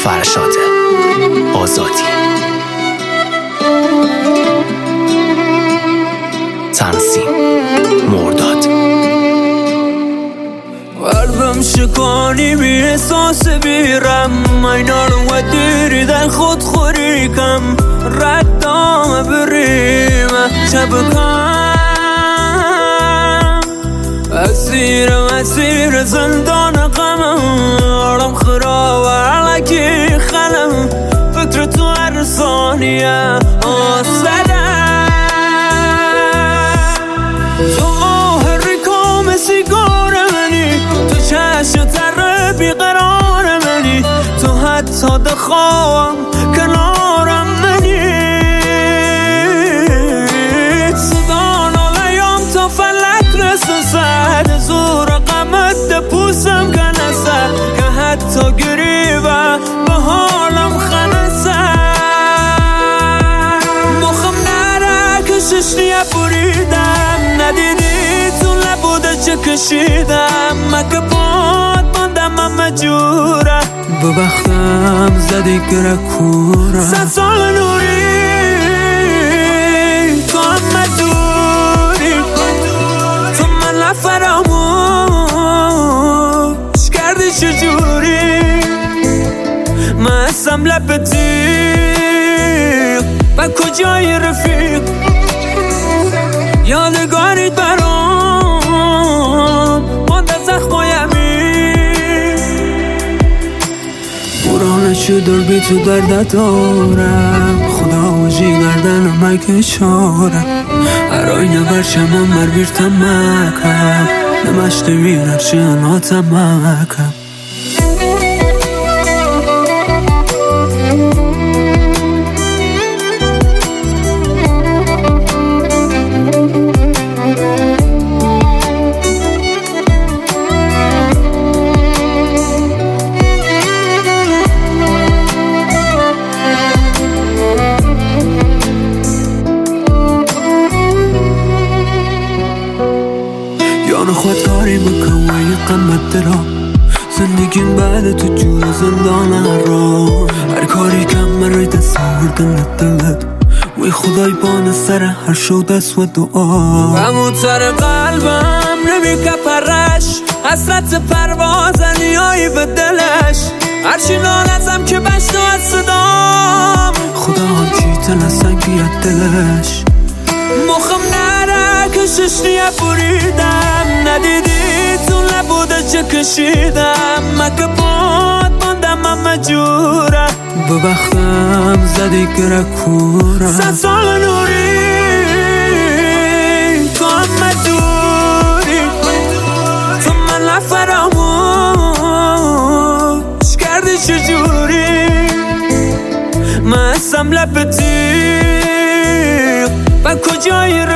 فرشاد آزادی. تنظیم مرداد. قلبم شکانی بی احساس بیرم، اینا رو و دیری در خود خوریکم، ردام بریم چبکم، اسیر زندان غمم، آرام خراب علکی خلم، فکر تو هر ثانیه آسدم، تو آهری کام سیگار منی، تو چشم تر بیقرار منی، تو حتی دخوام کنارم منی، صدا نالیام تا فلک رسه، سد زور قمت ده پوسم کنسه، که حتی گریبه به حالم خنسه، مخم نره کششنیه بریدم، ندیدی تو نبوده چه کشیدم، مکه باد باندم همه جوره، ببختم زدی گره کوره، 100 سال نوری تو همه دوری، تو من فراموش کردی چجوری، من هستم لب تیغ و کجای رفیق، یادگاریت برام مانده زخمای عمیق، قرآن شدر بی تو درد دارم، خدا و جیگردن مگه چارم، ارای نبرچم مر بیرتم مکم، نمشت ویرچی اناتم مکم. یان خودکاری بکن و یه قمت درام، زندگیم بعد تو جور زندان را، هر کاری کم من روی دست آوردن دلت، وی خدای بان سر هر شو دست و دعا، همونتر قلبم نمی کپرش، حسرت پرواز نیایی به دلش، هرچی نالزم که بشت و صدام، خدا هم کی تلسنگ بیاد دلش، مخم نره کششنیه بریدم، ندیدی تو نبوده چه کشیدم، مکه باد باندم همه جوره، ببختم زدی گره کوره، 100 سال نوری تو همه دوری، تو من فراموش کردی چجوری، من هستم لب تیغ و کجای